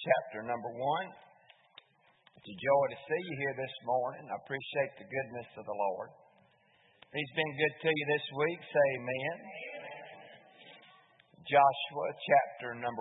chapter number 1. It's a joy to see you here this morning. I appreciate the goodness of the Lord. He's been good to you this week. Say amen. Joshua chapter number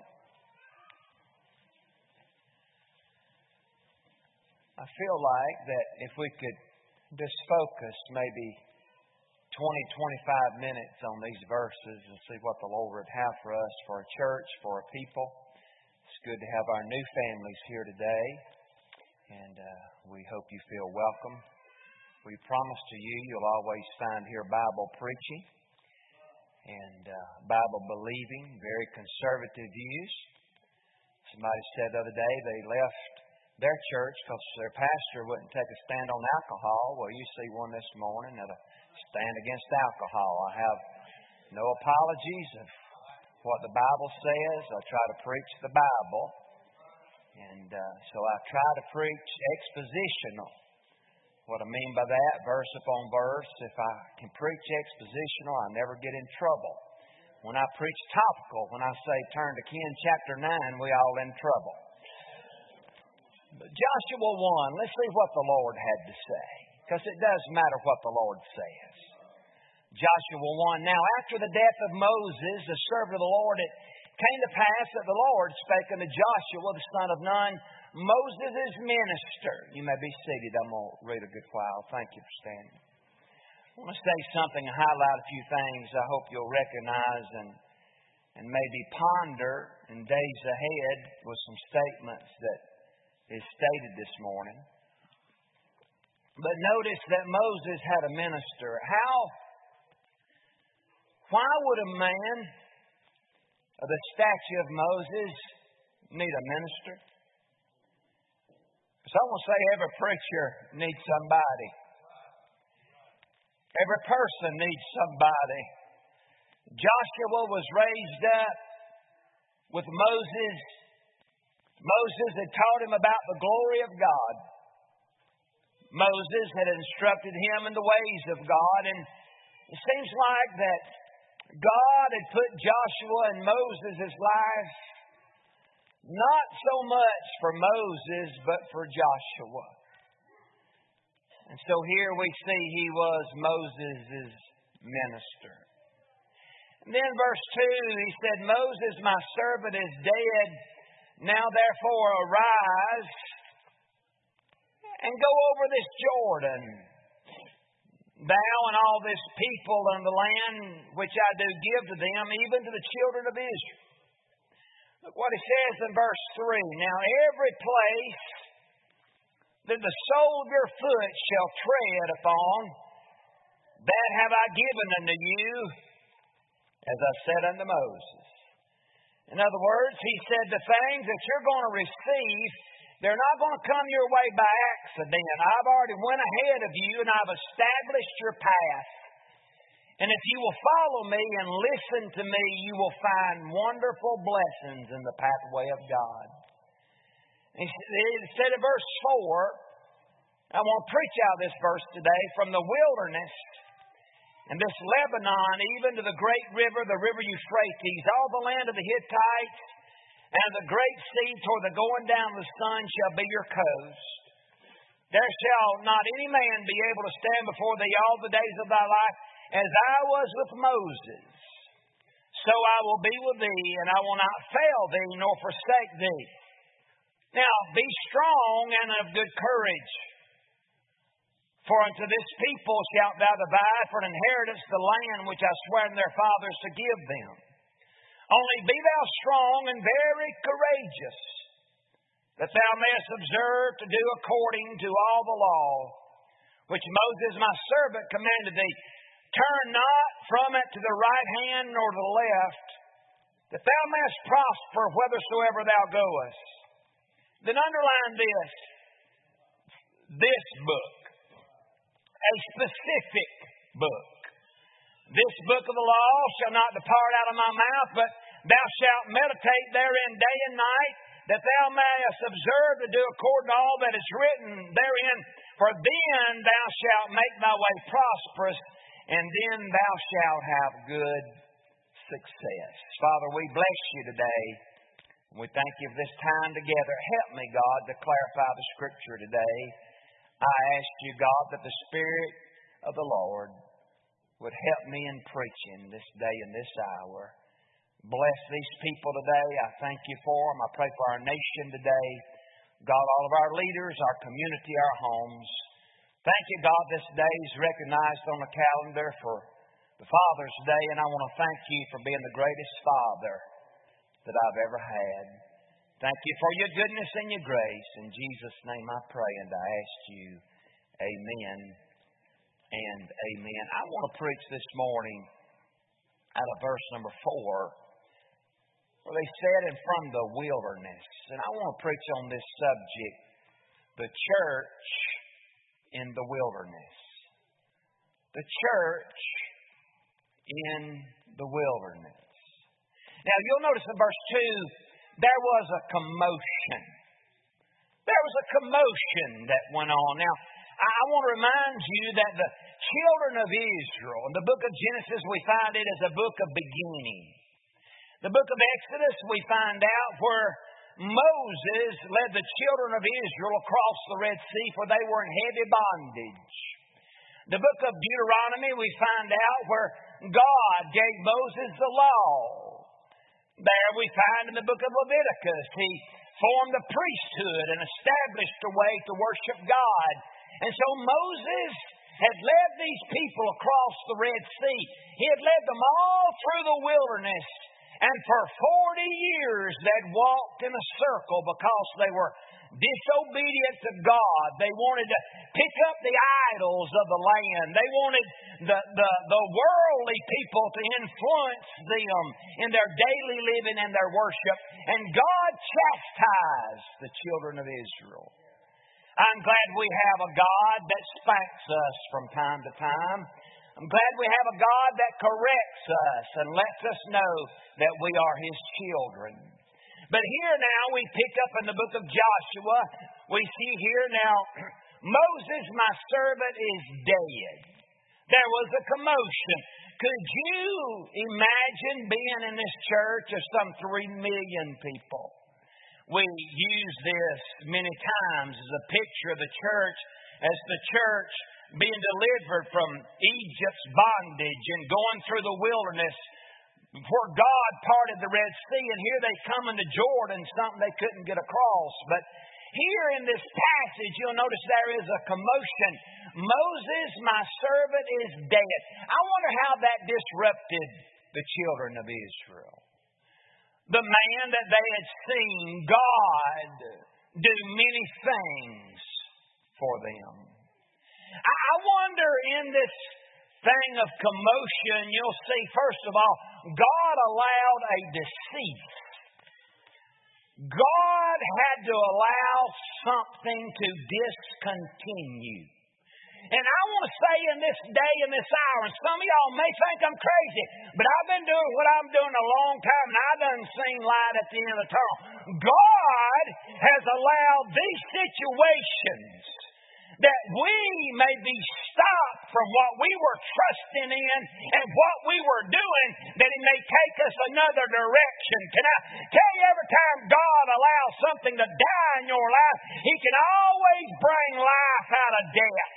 1. I feel like that if we could just focus maybe 20, 25 minutes on these verses and see what the Lord would have for us, for a church, for a people. It's good to have our new families here today, and we hope you feel welcome. We promise to you, you'll always find here Bible preaching and Bible believing, very conservative views. Somebody said the other day they left their church because their pastor wouldn't take a stand on alcohol. Well, you see one this morning that'll stand against alcohol. I have no apologies of what the Bible says. I try to preach the Bible. And so I try to preach expositional. What I mean by that, verse upon verse. If I can preach expositional, I never get in trouble. When I preach topical, when I say turn to Ken chapter 9, we all in trouble. But Joshua 1, let's see what the Lord had to say. Because it does matter what the Lord says. Joshua 1, now after the death of Moses, the servant of the Lord, it came to pass that the Lord spake unto Joshua, the son of Nun, Moses' minister. You may be seated. I'm going to read a good while. Thank you for standing. I want to say something and highlight a few things I hope you'll recognize and maybe ponder in days ahead with some statements that is stated this morning. But notice that Moses had a minister. Why would a man of the stature of Moses need a minister? Someone say every preacher needs somebody. Every person needs somebody. Joshua was raised up with Moses. Moses had taught him about the glory of God. Moses had instructed him in the ways of God. And it seems like that God had put Joshua in Moses' life not so much for Moses, but for Joshua. And so here we see he was Moses' minister. And then verse 2, he said, Moses, my servant, is dead. Now therefore arise and go over this Jordan, thou and all this people and the land which I do give to them, even to the children of Israel. Look what he says in verse 3. Now every place that the sole of your foot shall tread upon, that have I given unto you, as I said unto Moses. In other words, he said the things that you're going to receive, they're not going to come your way by accident. I've already went ahead of you and I've established your path. And if you will follow me and listen to me, you will find wonderful blessings in the pathway of God. And he said in verse 4, I want to preach out this verse today, from the wilderness and this Lebanon, even to the great river, the river Euphrates, all the land of the Hittites, and the great sea toward the going down of the sun shall be your coast. There shall not any man be able to stand before thee all the days of thy life. As I was with Moses, so I will be with thee, and I will not fail thee nor forsake thee. Now be strong and of good courage. For unto this people shalt thou divide for an inheritance the land which I sware unto their fathers to give them. Only be thou strong and very courageous, that thou mayest observe to do according to all the law, which Moses my servant commanded thee. Turn not from it to the right hand nor to the left, that thou mayest prosper whithersoever thou goest. Then underline this book, a specific book. This book of the law shall not depart out of my mouth, but thou shalt meditate therein day and night, that thou mayest observe to do according to all that is written therein. For then thou shalt make thy way prosperous, and then thou shalt have good success. Father, we bless you today We thank you for this time together. Help me, God, to clarify the Scripture today. I ask you, God, that the Spirit of the Lord would help me in preaching this day and this hour. Bless these people today. I thank you for them. I pray for our nation today. God, all of our leaders, our community, our homes. Thank you, God, this day is recognized on the calendar for the Father's Day, and I want to thank you for being the greatest Father that I've ever had. Thank you for your goodness and your grace. In Jesus' name I pray and I ask you, amen and amen. I want to preach this morning out of verse number 4, where they said in front of the wilderness. And I want to preach on this subject, the church in the wilderness. The church in the wilderness. Now, you'll notice in verse 2, there was a commotion. There was a commotion that went on. Now, I want to remind you that the children of Israel, in the book of Genesis, we find it as a book of beginning. The book of Exodus, we find out where Moses led the children of Israel across the Red Sea, for they were in heavy bondage. The book of Deuteronomy, we find out where God gave Moses the law. There we find in the book of Leviticus, he formed the priesthood and established a way to worship God. And so Moses had led these people across the Red Sea. He had led them all through the wilderness. And for 40 years they'd walked in a circle because they were disobedient to God. They wanted to pick up the idols of the land. They wanted the worldly people to influence them in their daily living and their worship. And God chastised the children of Israel. I'm glad we have a God that spanks us from time to time. I'm glad we have a God that corrects us and lets us know that we are His children. But here now we pick up in the book of Joshua, we see here now, Moses, my servant, is dead. There was a commotion. Could you imagine being in this church of some 3 million people? We use this many times as a picture of the church as the church being delivered from Egypt's bondage and going through the wilderness where God parted the Red Sea, and here they come into Jordan, something they couldn't get across. But here in this passage, you'll notice there is a commotion. Moses, my servant, is dead. I wonder how that disrupted the children of Israel. The man that they had seen God do many things for them. I wonder in this thing of commotion, you'll see, first of all, God allowed a deceit. God had to allow something to discontinue. And I want to say in this day and this hour, and some of y'all may think I'm crazy, but I've been doing what I'm doing a long time, and I done seen light at the end of the tunnel. God has allowed these situations that we may be stopped from what we were trusting in and what we were doing, that He may take us another direction. Can I tell you, every time God allows something to die in your life, He can always bring life out of death.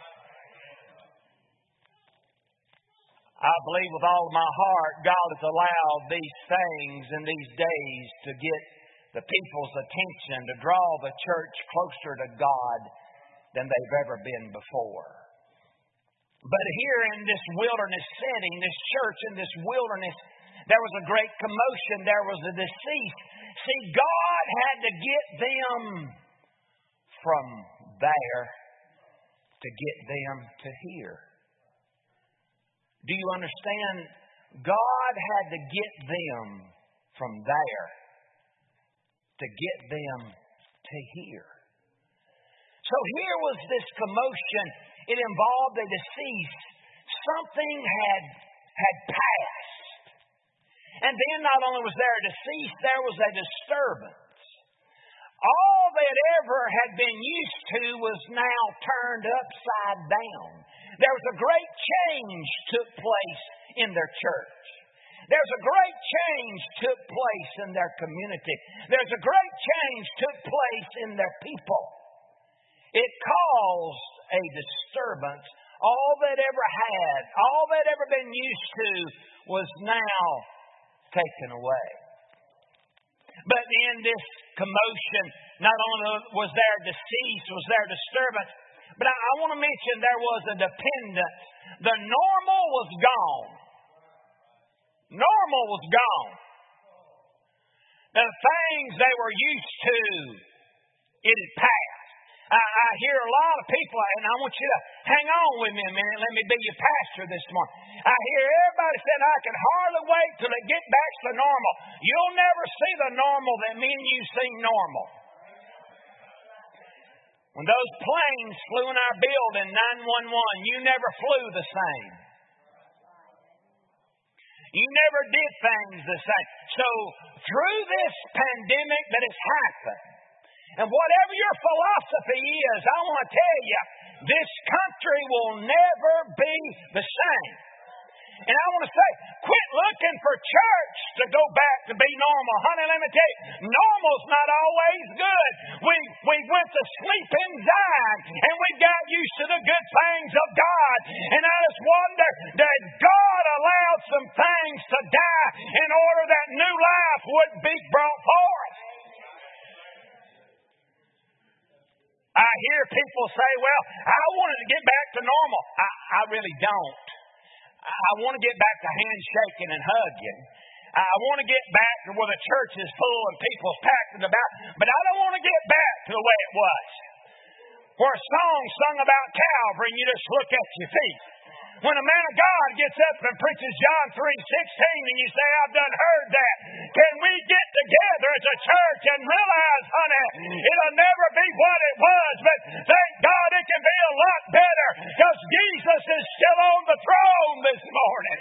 I believe with all of my heart God has allowed these things in these days to get the people's attention, to draw the church closer to God than they've ever been before. But here in this wilderness setting, this church in this wilderness, there was a great commotion. There was a deceit. See, God had to get them from there to get them to here. Do you understand? God had to get them from there to get them to here. So here was this commotion. It involved a decease. Something had passed. And then not only was there a decease, there was a disturbance. All that ever had been used to was now turned upside down. There was a great change took place in their church. There's a great change took place in their community. There's a great change took place in their people. It caused a disturbance. All they'd ever had, all they'd ever been used to was now taken away. But in this commotion, not only was there decease, was there disturbance, but I want to mention there was a dependence. The normal was gone. Normal was gone. The things they were used to, it had passed. I hear a lot of people, and I want you to hang on with me a minute. Let me be your pastor this morning. I hear everybody saying, I can hardly wait till it gets back to normal. You'll never see the normal that me and you see normal. When those planes flew in our building, 911, you never flew the same. You never did things the same. So through this pandemic that has happened, and whatever your philosophy is, I want to tell you, this country will never be the same. And I want to say, quit looking for church to go back to be normal. Honey, let me tell you, normal's not always good. We went to sleep in Zion, and we got used to the good things of God. And I just wonder, that God allowed some things to die in order that new life would be brought forth? I hear people say, well, I wanted to get back to normal. I really don't. I want to get back to handshaking and hugging. I want to get back to where the church is full and people's packed about. But I don't want to get back to the way it was, where a song sung about Calvary and you just look at your feet. When a man of God gets up and preaches John 3:16 and you say, I've done heard that. Can we get together as a church and realize, honey, it'll never be what it was, but thank God it can be a lot better because Jesus is still on the throne this morning.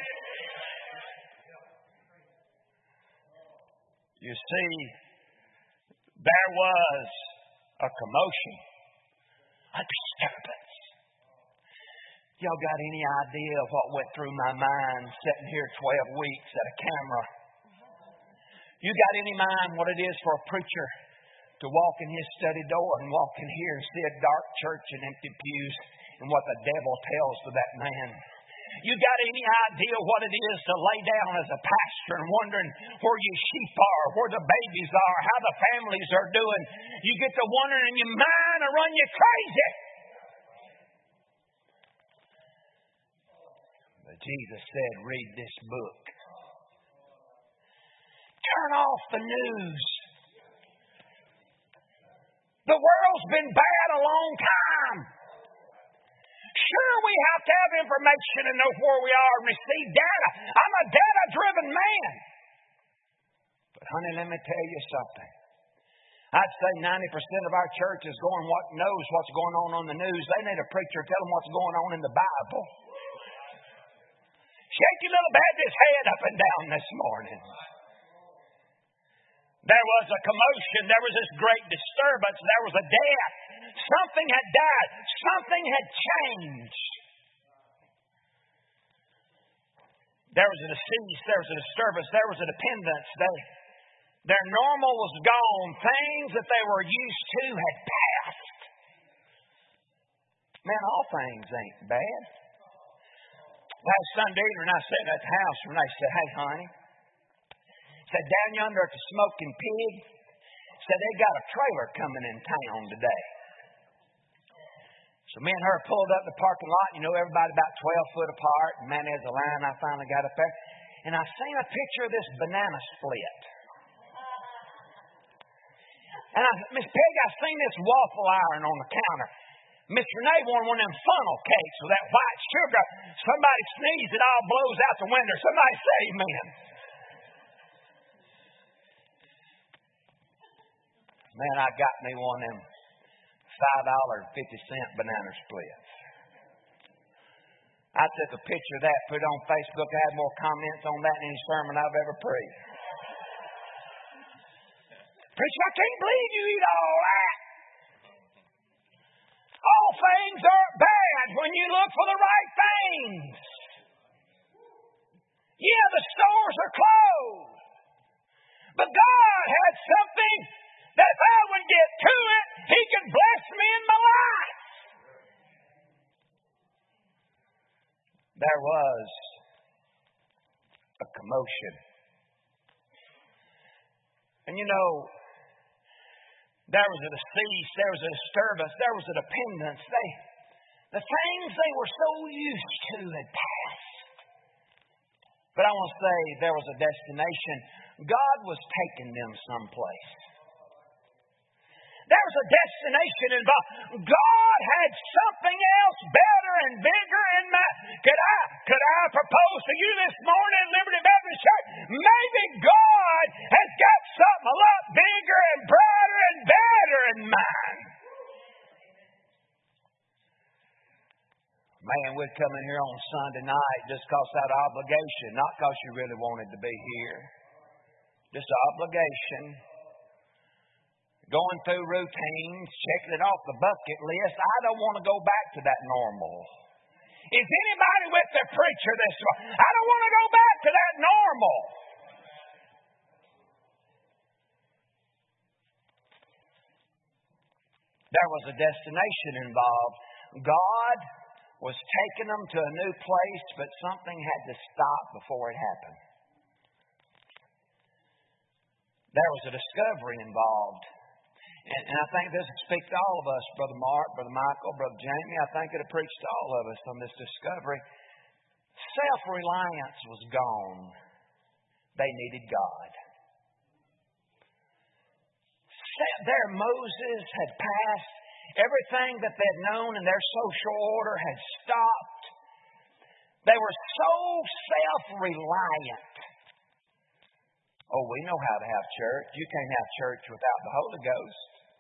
You see, there was a commotion, a disturbance. Y'all got any idea of what went through my mind sitting here 12 weeks at a camera? You got any mind what it is for a preacher to walk in his study door and walk in here and see a dark church and empty pews and what the devil tells to that man? You got any idea what it is to lay down as a pastor and wondering where your sheep are, where the babies are, how the families are doing? You get to wondering and your mind will run you crazy. Jesus said, read this book. Turn off the news. The world's been bad a long time. Sure, we have to have information and know where we are and receive data. I'm a data-driven man. But honey, let me tell you something. I'd say 90% of our church is knows what's going on the news. They need a preacher to tell them what's going on in the Bible. Shake your little Baptist head up and down this morning. There was a commotion. There was this great disturbance. There was a death. Something had died. Something had changed. There was a decease. There was a disturbance. There was a dependence. Their normal was gone. Things that they were used to had passed. Man, all things ain't bad. Last Sunday when I sat at the house and they said, hey, honey, said down yonder at the Smoking Pig, said they got a trailer coming in town today. So me and her pulled up the parking lot. You know, everybody about 12 foot apart. And man, there's a line. I finally got up there. And I seen a picture of this banana split. And Miss Peg, I seen this waffle iron on the counter. Miss Renee wanted one of them funnel cakes with that white sugar. Somebody sneezes, it all blows out the window. Somebody say amen. Man, I got me one of them $5.50 banana splits. I took a picture of that, put it on Facebook. I had more comments on that than any sermon I've ever preached. Preacher, I can't believe you eat all that. All things aren't bad when you look for the right things. Yeah, the stores are closed. But God had something that if I would get to it, He could bless me in my life. There was a commotion. And you know, there was a cease, there was a disturbance, there was a dependence. The things they were so used to had passed. But I want to say there was a destination. God was taking them someplace. There was a destination involved. God had something else better and bigger in mind. Could I propose to you this morning, Liberty Baptist Church? Maybe God has got something a lot bigger and brighter and better in mind. Man, we'd come in here on Sunday night just because out of obligation, not because you really wanted to be here. Just obligation. Going through routines, checking it off the bucket list. I don't want to go back to that normal. Is anybody with the preacher this morning? I don't want to go back to that normal. There was a destination involved. God was taking them to a new place, but something had to stop before it happened. There was a discovery involved. And I think this would speak to all of us, Brother Mark, Brother Michael, Brother Jamie. I think it would preach to all of us on this discovery. Self-reliance was gone. They needed God. There Moses had passed. Everything that they had known in their social order had stopped. They were so self-reliant. Oh, we know how to have church. You can't have church without the Holy Ghost.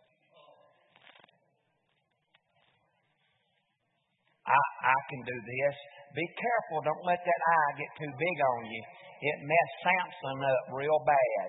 I can do this. Be careful. Don't let that eye get too big on you. It messed Samson up real bad.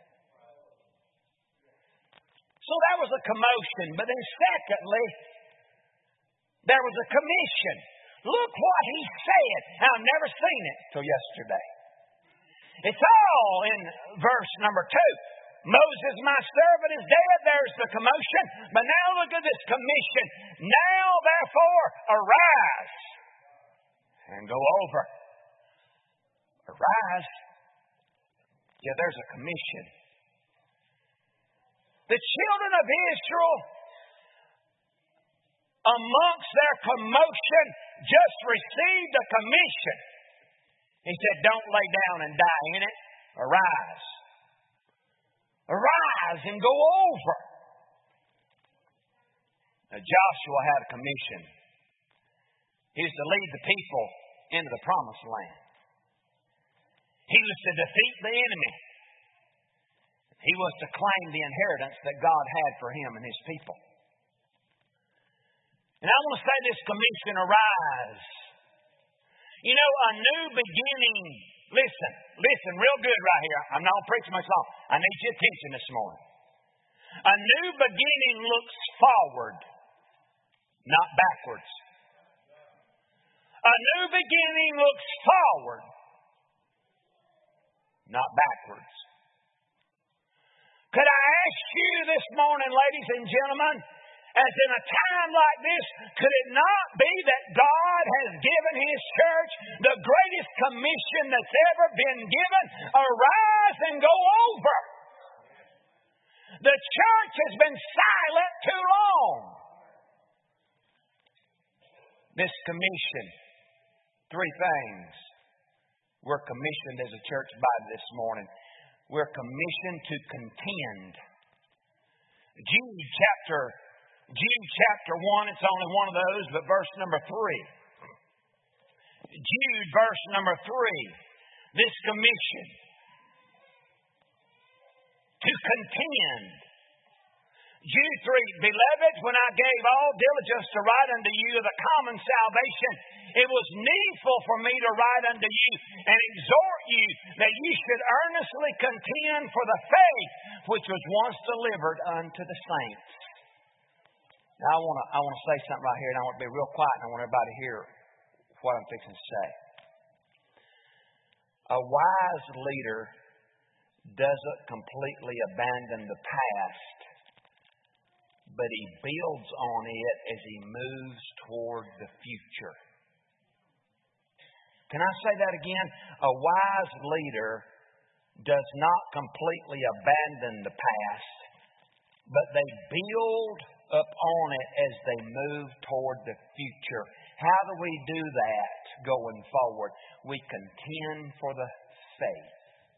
So that was a commotion. But then secondly, there was a commission. Look what he said. I've never seen it till yesterday. It's all in verse number 2. Moses, my servant, is dead. There's the commotion. But now look at this commission. Now, therefore, arise and go over. Arise. Yeah, there's a commission. The children of Israel, amongst their commotion, just received a commission. He said, don't lay down and die in it. Arise. Arise and go over. Now, Joshua had a commission. He was to lead the people into the promised land. He was to defeat the enemy. He was to claim the inheritance that God had for him and his people. And I want to say this commission, arise. You know, a new beginning. Listen real good right here. I'm not going to preach myself. I need your attention this morning. A new beginning looks forward, not backwards. A new beginning looks forward, not backwards. Could I ask you this morning, ladies and gentlemen, as in a time like this, could it not be that God has given His church the greatest commission that's ever been given? Arise and go over. The church has been silent too long. This commission, 3 things. We're commissioned as a church body this morning. We're commissioned to contend. Jude chapter 1, it's only one of those, but verse number 3. Jude, verse number 3. This commission to contend. Jude 3, Beloved, when I gave all diligence to write unto you of the common salvation, it was needful for me to write unto you and exhort you that you should earnestly contend for the faith which was once delivered unto the saints. Now, I want to say something right here, and I want to be real quiet, and I want everybody to hear what I'm fixing to say. A wise leader doesn't completely abandon the past, but he builds on it as he moves toward the future. Can I say that again? A wise leader does not completely abandon the past, but they build upon it as they move toward the future. How do we do that going forward? We contend for the faith.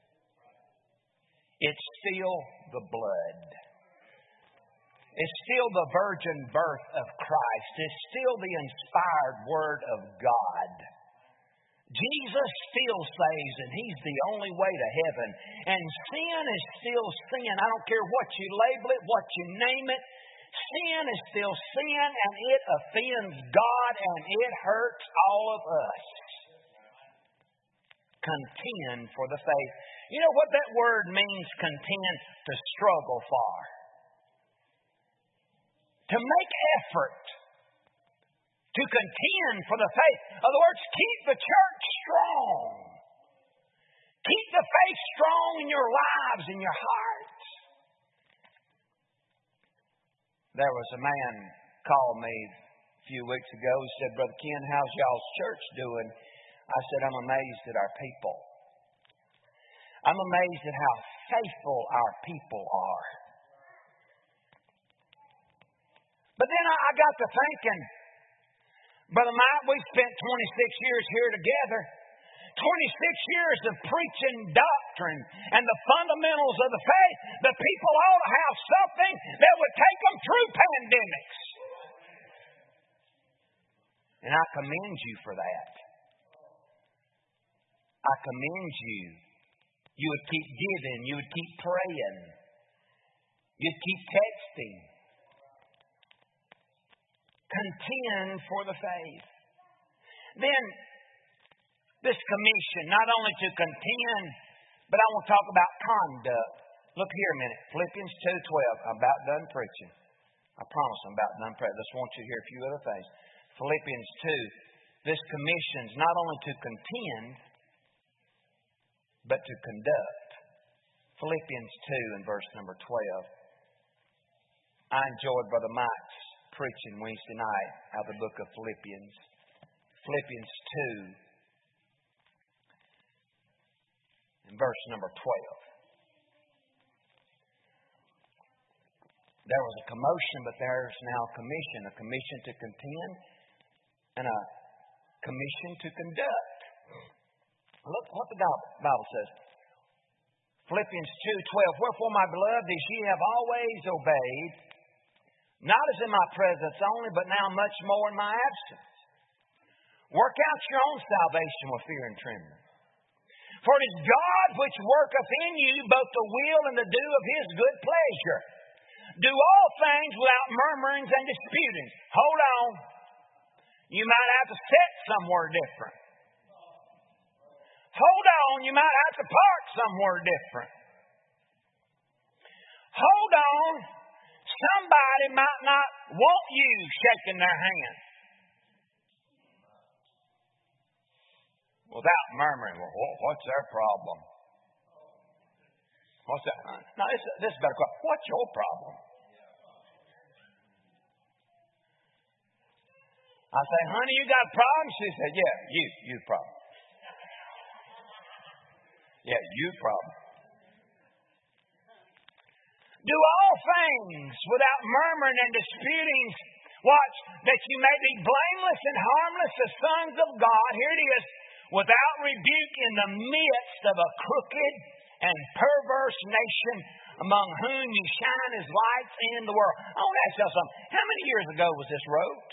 It's still the blood. It's still the virgin birth of Christ. It's still the inspired Word of God. Jesus still saves, and He's the only way to heaven. And sin is still sin. I don't care what you label it, what you name it. Sin is still sin, and it offends God, and it hurts all of us. Contend for the faith. You know what that word means, contend? To struggle for. To make effort. To contend for the faith. In other words, keep the church strong. Keep the faith strong in your lives, in your hearts. There was a man called me a few weeks ago. He said, Brother Ken, how's y'all's church doing? I said, I'm amazed at our people. I'm amazed at how faithful our people are. But then I got to thinking, Brother Mike, we spent 26 years here together. 26 years of preaching doctrine and the fundamentals of the faith. The people ought to have something that would take them through pandemics. And I commend you for that. I commend you. You would keep giving. You would keep praying. You'd keep texting. Contend for the faith. Then, this commission, not only to contend, but I want to talk about conduct. Look here a minute. Philippians 2:12. I'm about done preaching. I promise I'm about done preaching. I just want you to hear a few other things. Philippians 2. This commission is not only to contend, but to conduct. Philippians 2 and verse number 12. I enjoyed Brother Mike's preaching Wednesday night out of the book of Philippians. Philippians 2 and verse number 12. There was a commotion, but there's now a commission to contend and a commission to conduct. Look what the Bible says. Philippians 2:12. Wherefore, my beloved, as ye have always obeyed, not as in my presence only, but now much more in my absence. Work out your own salvation with fear and trembling. For it is God which worketh in you both the will and the do of His good pleasure. Do all things without murmurings and disputings. Hold on. You might have to sit somewhere different. Hold on. You might have to park somewhere different. Hold on. Somebody might not want you shaking their hand. Without murmuring, well, what's their problem? What's that? No, this is better. What's your problem? I say, honey, you got a problem? She said, yeah, you problem. Yeah, you problem. Do all things without murmuring and disputings. Watch, that you may be blameless and harmless as sons of God. Here it is. Without rebuke in the midst of a crooked and perverse nation, among whom you shine as lights in the world. I want to ask you something. How many years ago was this wrote?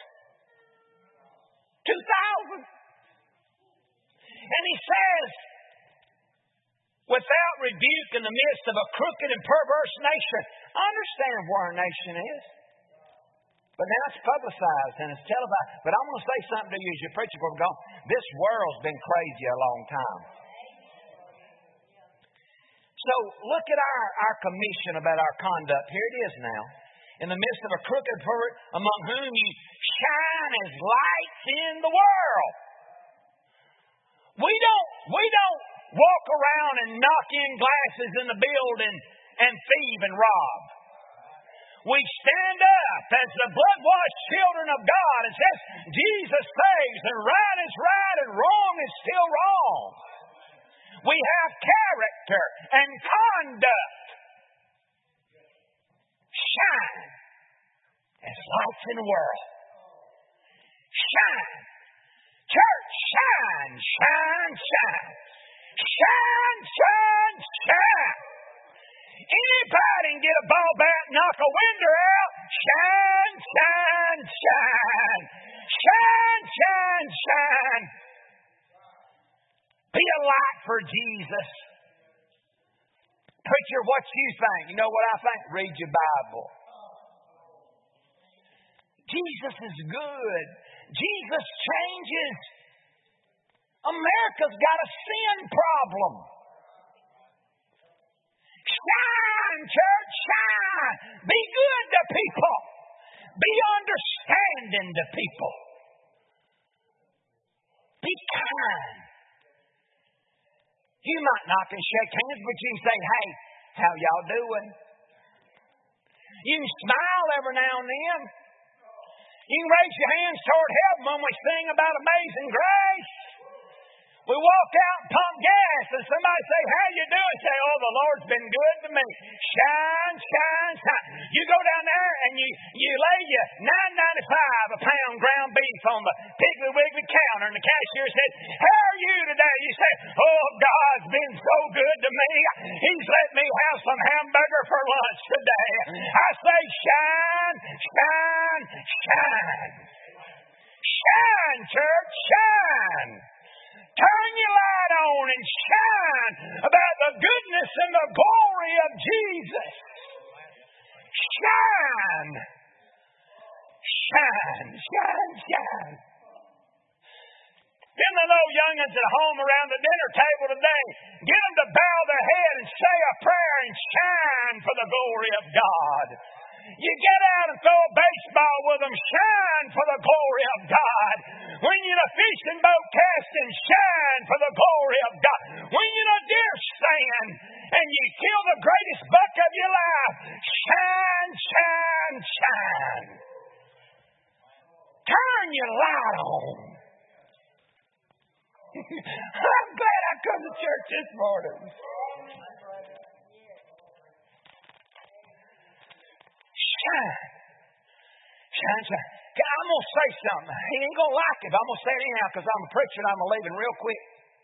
2000. And he says, without rebuke in the midst of a crooked and perverse nation. I understand where our nation is. But now it's publicized and it's televised. But I want to say something to you as you preach before we go. This world's been crazy a long time. So look at our commission about our conduct. Here it is now. In the midst of a crooked pervert, among whom you shine as lights in the world. We don't walk around and knock in glasses in the building and thieve and rob. We stand up as the blood-washed children of God and says, Jesus saves, and right is right and wrong is still wrong. We have character and conduct. Shine as lights in the world. Shine. Church, shine, shine, shine. Shine, shine, shine. Anybody can get a ball bat and knock a window out. Shine, shine, shine. Shine, shine, shine. Be a light for Jesus. Preacher, what you think? You know what I think? Read your Bible. Jesus is good. Jesus changes. America's got a sin problem. Shine, church, shine. Be good to people. Be understanding to people. Be kind. You might not can shake hands, but you can say, hey, how y'all doing? You can smile every now and then. You can raise your hands toward heaven when we sing about Amazing Grace. We walk out and pump gas and somebody say, how you doing? Say, oh, the Lord's been good to me. Shine, shine, shine. You go down there and you lay you $9.95 a pound ground beef on the Piggly Wiggly counter, and the cashier says, how are you today? You say, oh, God's been so good to me. He's let me have some hamburger for lunch today. I say, shine, shine, shine. Shine, church, shine. Turn your light on and shine about the goodness and the glory of Jesus. Shine. Shine, shine, shine. Then the little young'uns at home around the dinner table today, get them to bow their head and say a prayer and shine for the glory of God. You get out and throw a baseball with them, shine for the glory of God. When you're in a fishing boat casting, shine for the glory of God. When you're in a deer stand and you kill the greatest buck of your life, shine, shine, shine. Turn your light on. I'm glad I come to church this morning. Shine. Shine, shine. I'm going to say something. He ain't going to like it, but I'm going to say it anyhow because I'm a preacher and I'm leaving real quick.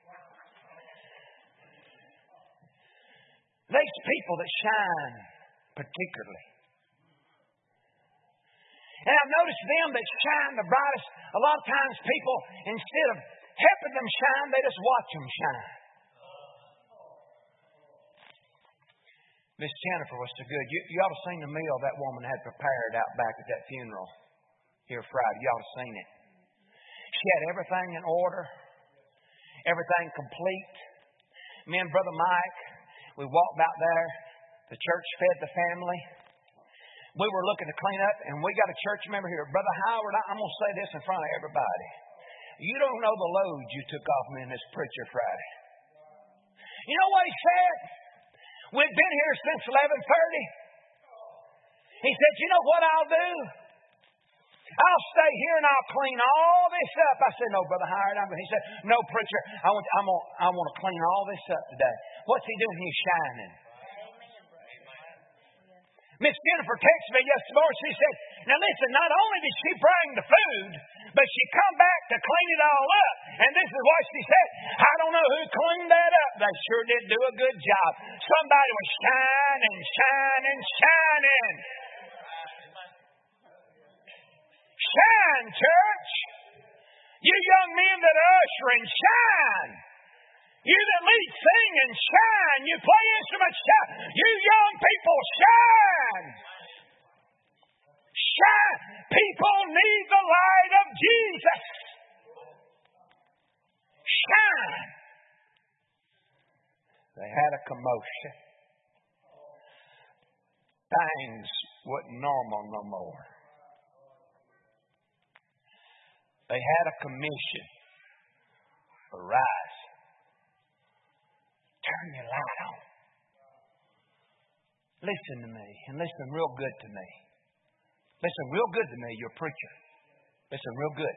There's people that shine particularly. And I've noticed them that shine the brightest. A lot of times people, instead of helping them shine, they just watch them shine. Miss Jennifer was so good. You ought to have seen the meal that woman had prepared out back at that funeral here Friday. You ought to have seen it. She had everything in order, everything complete. Me and Brother Mike, we walked out there. The church fed the family. We were looking to clean up, and we got a church member here. Brother Howard, I'm going to say this in front of everybody. You don't know the load you took off me in this preacher Friday. You know what he said? We've been here since 11:30. He said, you know what I'll do? I'll stay here and I'll clean all this up. I said, no, Brother Howard. He said, no, preacher, I want to clean all this up today. What's he doing? He's shining. Miss Jennifer texted me yesterday morning. She said, now listen, not only did she bring the food, but she come back to clean it all up. And this is what she said. I don't know who cleaned that up. They sure did do a good job. Somebody was shining, shining, shining. Shine, church. You young men that are ushering, shine. You that lead singing, shine. You play instruments, shine. You young people, shine. Shine. People need the light of Jesus. Shine. They had a commotion. Things wasn't normal no more. They had a commission for rise. turn your light on. Listen to me, and listen real good to me. Listen real good to me, you're a preacher. Listen real good.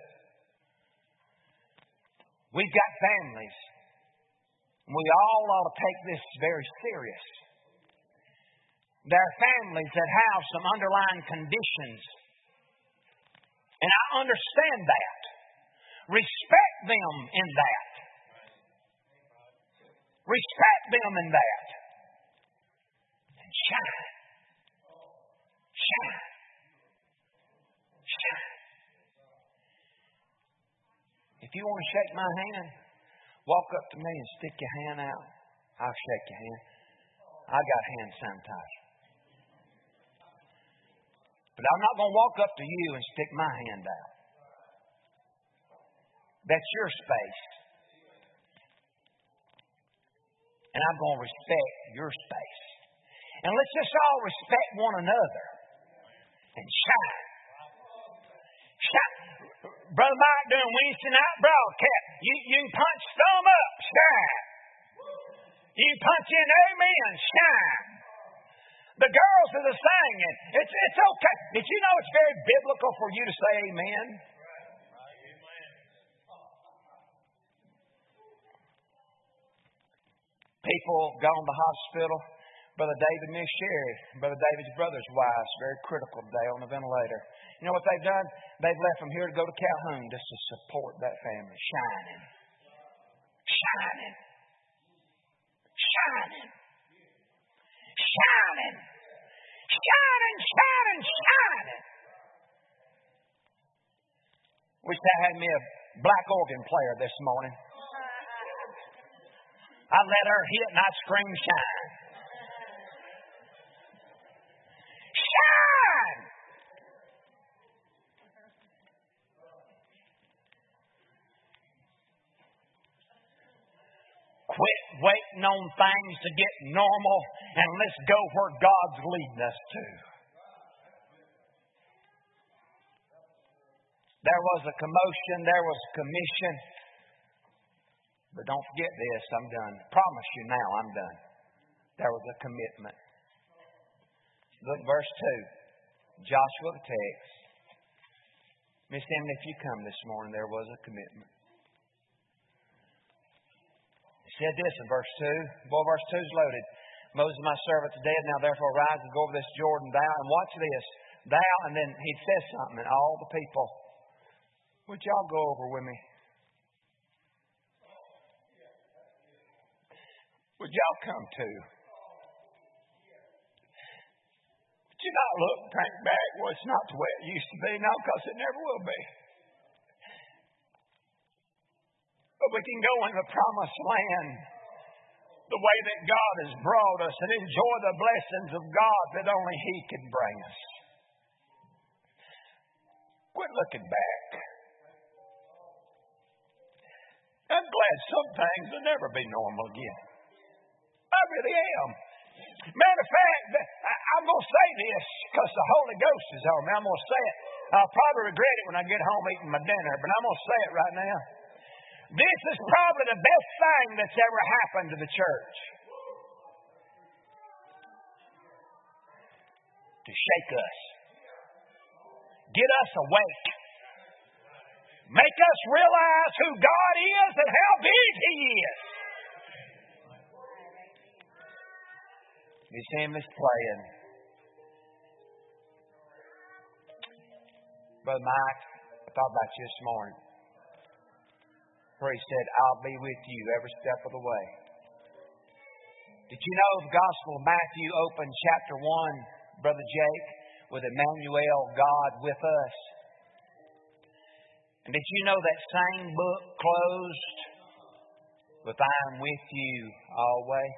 We've got families. We all ought to take this very serious. There are families that have some underlying conditions. And I understand that. Respect them in that. Respect them in that. And shine. Shine. Shine. If you want to shake my hand, walk up to me and stick your hand out. I'll shake your hand. I got hand sanitizer. But I'm not going to walk up to you and stick my hand out. That's your space. And I'm going to respect your space. And let's just all respect one another. And shine. Shine. Brother Mike doing Wednesday night broadcast. You can punch thumb up. Shine. You can punch in amen. Shine. The girls that are singing, it's okay. Did you know it's very biblical for you to say amen? People gone to the hospital. Brother David and Miss Sherry, Brother David's brother's wife, very critical today on the ventilator. You know what they've done? They've left from here to go to Calhoun just to support that family. Shining. Shining. Shining. Shining. Shining, shining, shining. Wish I had me a black organ player this morning. I'd let her hit and I'd scream shine. Shine! Quit waiting on things to get normal and let's go where God's leading us to. There was a commotion, there was a commission. But don't forget this, I'm done. Promise you now, I'm done. There was a commitment. Look, verse 2. Joshua the text. Miss Emily, if you come this morning, there was a commitment. He said this in verse 2. Boy, verse 2 is loaded. Moses, my servant, is dead. Now therefore rise and go over this Jordan, thou. And watch this. Thou, and then he says something, and all the people. Would y'all go over with me? Would y'all come too? But you not look back. Well, it's not the way it used to be. No, because it never will be. But we can go in the promised land the way that God has brought us and enjoy the blessings of God that only He can bring us. Quit looking back. I'm glad some things will never be normal again. I really am. Matter of fact, I'm going to say this because the Holy Ghost is on me. I'm going to say it. I'll probably regret it when I get home eating my dinner, but I'm going to say it right now. This is probably the best thing that's ever happened to the church. To shake us. Get us awake. Make us realize who God is and how big He is. Miss Emily's playing. Brother Mike, I thought about you this morning. Where he said, I'll be with you every step of the way. Did you know the Gospel of Matthew opened chapter 1, Brother Jake, with Emmanuel, God with us? And did you know that same book closed with I am with you always?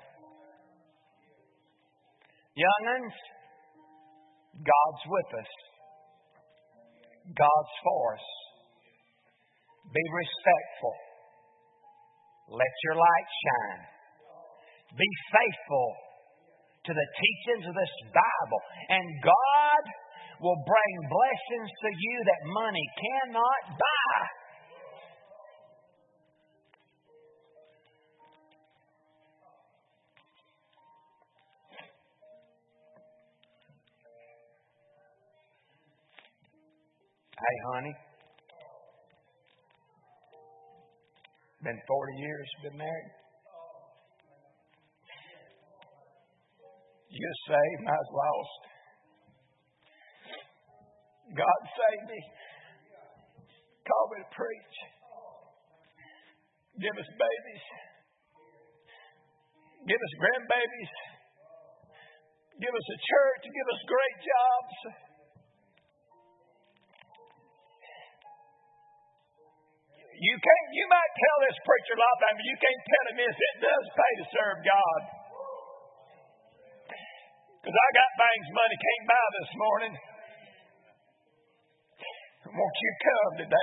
Young'uns, God's with us. God's for us. Be respectful. Let your light shine. Be faithful to the teachings of this Bible. And God will bring blessings to you that money cannot buy. Hey, honey. Been 40 years, been married. You saved, and I was lost. God saved me. Called me to preach. Give us babies. Give us grandbabies. Give us a church. Give us great jobs. You might tell this preacher a lot of times, but you can't tell him this. It does pay to serve God. Because I got things money can't buy this morning. Won't you come today?